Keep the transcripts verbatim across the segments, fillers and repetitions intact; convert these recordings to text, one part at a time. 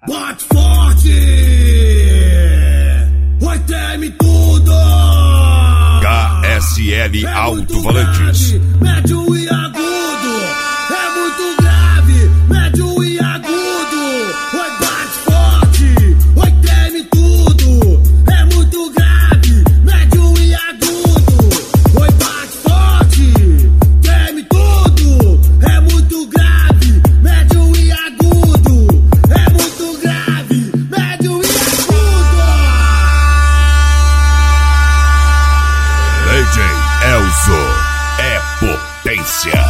Bate forte! Oi, treme tudo! K S L Alto-Falantes. Médio e agudo, é muito grave, médio e agudo. Oi, bate forte, oi, treme tudo, é muito grave, médio e agudo. Oi, bate forte, treme tudo, é muito grave, médio e agudo. É muito grave, médio e agudo. D J Elzo é potência.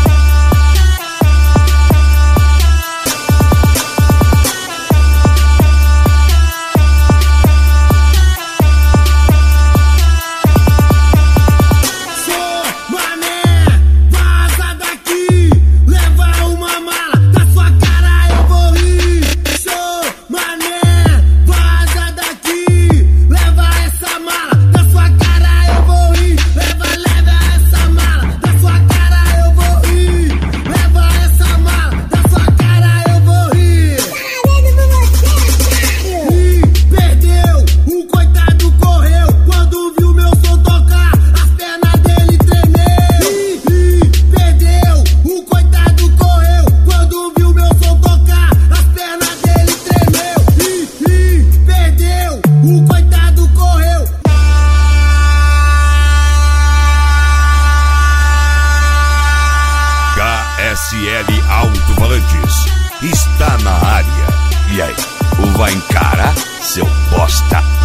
S L Alto-Falantes está na área. E aí, vai encarar, seu bosta?